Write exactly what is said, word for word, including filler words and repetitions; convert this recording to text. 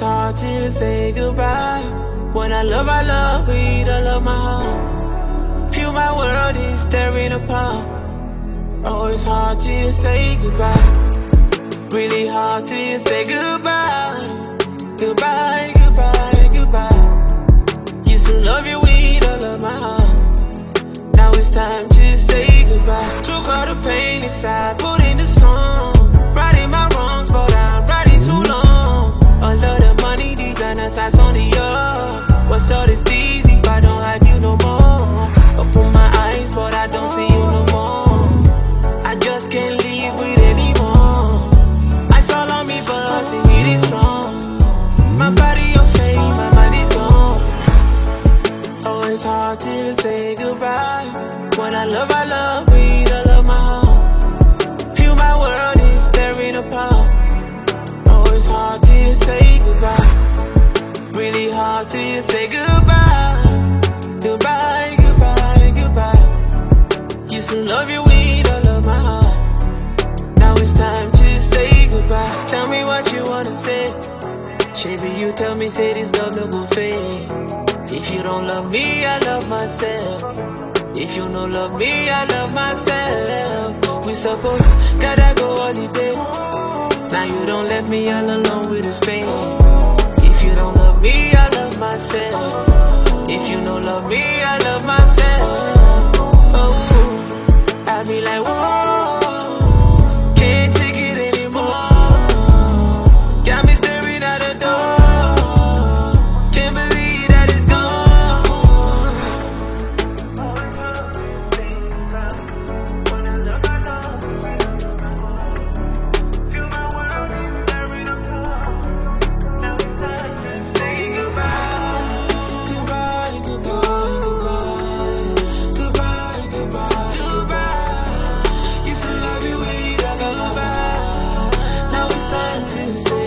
hard to say goodbye. When I love, I love, we don't love my heart. Feel my world is tearing apart. Oh, it's hard to say goodbye. Really hard to say goodbye. Goodbye, goodbye, goodbye. Used to love you with all of my heart. Now it's time to say goodbye. Took all the pain inside, put in the song. Righting my wrongs, but I'm riding too long. All of the money, designer size on the yard. What's all this easy if I don't have you no more? Open my eyes, but I don't see you no more. I just can't live with anymore. I fall on me, but the heat is strong. My body okay, my mind is gone. Oh, it's hard to say goodbye. When I love, I love, we don't love my heart. Feel my world is tearing apart. Oh, it's hard to say goodbye. Really hard to say goodbye. Goodbye, goodbye, goodbye. Used to love you with all of my heart. Now it's time to say goodbye. Tell me what you wanna say. Baby, you tell me, say this love no go fade. If you don't love me, I love myself. If you don't love me, I love myself. We supposed gotta go holiday. Now you don't let me all alone with this pain. If you don't love me, I love myself. If you don't love me, I love myself. Oh, I be like, whoa, can't take it anymore. Got me staring at the door. Can't believe that it's gone. Feel my world tearing apart. Now it's time to say goodbye. Goodbye, goodbye, goodbye. Goodbye, goodbye, goodbye. Used to love you way down the line. Now it's time to say